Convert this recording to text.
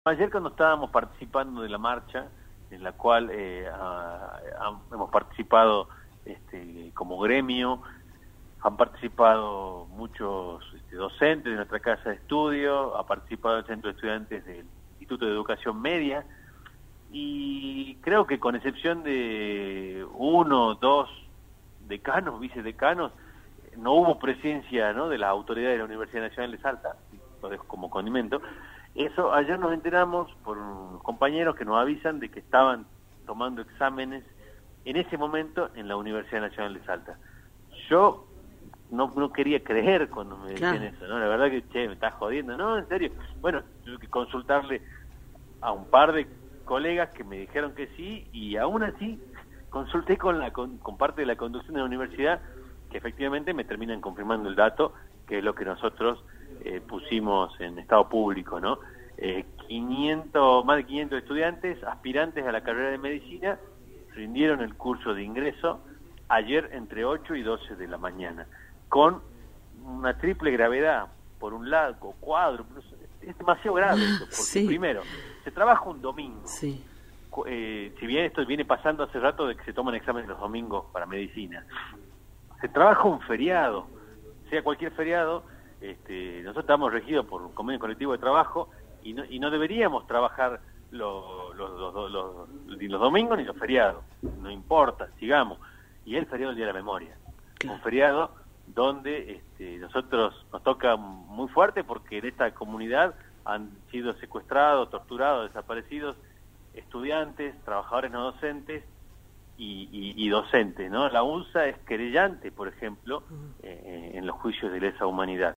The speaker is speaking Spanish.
Ayer cuando estábamos participando de la marcha, en la cual hemos participado como gremio, han participado muchos docentes de nuestra casa de estudio, ha participado el Centro de Estudiantes del Instituto de Educación Media, y creo que con excepción de 1, 2 decanos, vicedecanos, no hubo presencia, ¿no?, de las autoridades de la Universidad Nacional de Salta, lo dejo como condimento. Eso, ayer nos enteramos por compañeros que nos avisan de que estaban tomando exámenes en ese momento en la Universidad Nacional de Salta. Yo no quería creer cuando me decían eso, ¿no? La verdad que, me estás jodiendo, ¿no? En serio. Bueno, tuve que consultarle a un par de colegas que me dijeron que sí, y aún así consulté con parte de la conducción de la universidad, que efectivamente me terminan confirmando el dato, que es lo que nosotros pusimos en estado público, ¿no? 500, más de 500 estudiantes, aspirantes a la carrera de medicina, rindieron el curso de ingreso ayer entre 8 y 12 de la mañana, con una triple gravedad, por un lado, cuadro, es demasiado grave esto, porque primero, se trabaja un domingo. Si bien esto viene pasando hace rato de que se toman exámenes los domingos para medicina, se trabaja un feriado, sea cualquier feriado. Nosotros estamos regidos por un convenio colectivo de trabajo y no deberíamos trabajar los domingos ni los feriados, no importa, sigamos. Y el feriado del Día de la Memoria, un feriado donde nosotros nos toca muy fuerte, porque en esta comunidad han sido secuestrados, torturados, desaparecidos estudiantes, trabajadores no docentes y docentes, ¿no? La UNSA es querellante, por ejemplo, en los juicios de lesa humanidad.